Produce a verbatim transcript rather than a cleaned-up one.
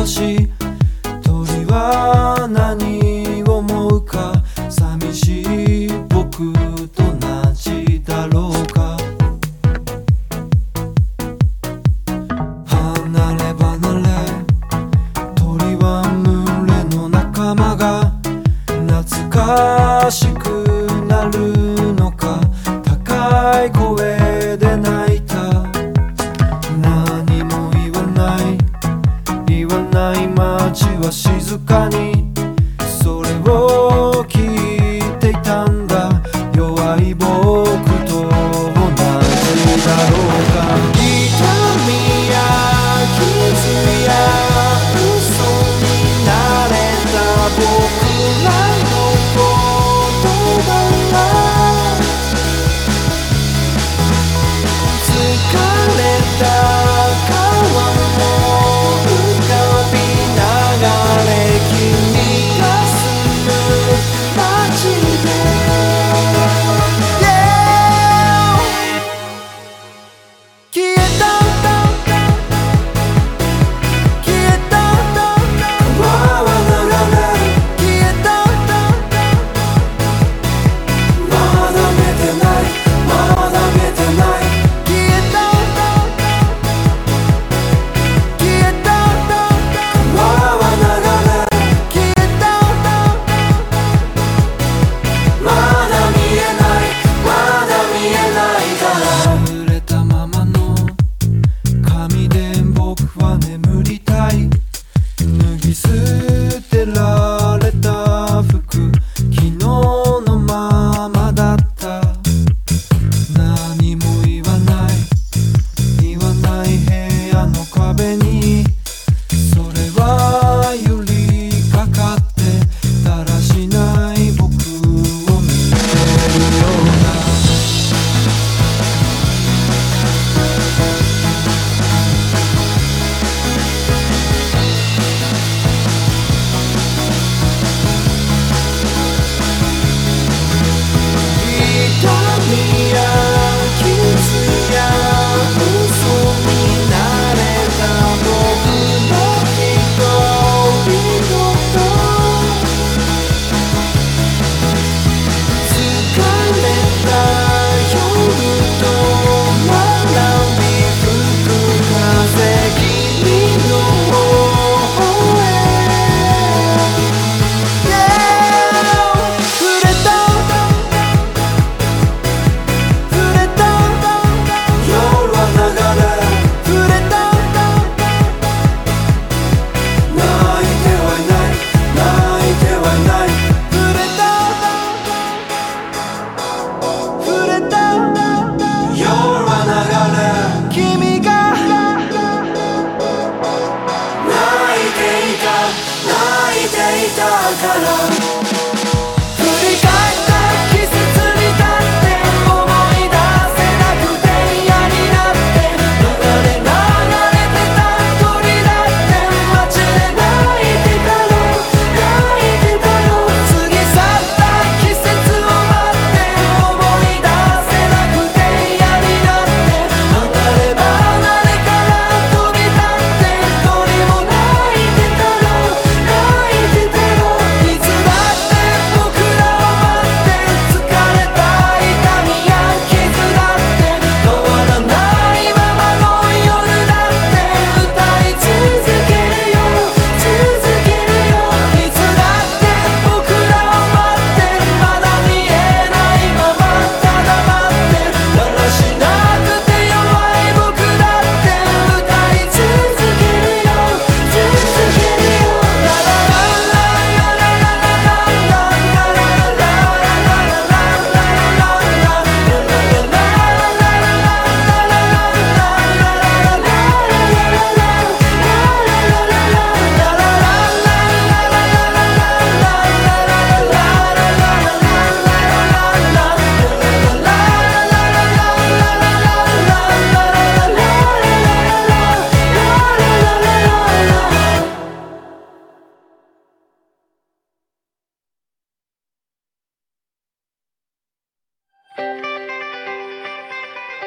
し鳥は何を思うか、寂しい僕と同じだろうか。離れ離れ鳥は群れの仲間が懐かしくなるのか、高い声で泣いた。何も言わない言わない街は静かにそれを聞いていたんだ。弱い僕と同じだろうか。痛みや傷や嘘になれた僕らの言葉が疲れた川も浮かびながら君が住む街で泣いていたから振り返って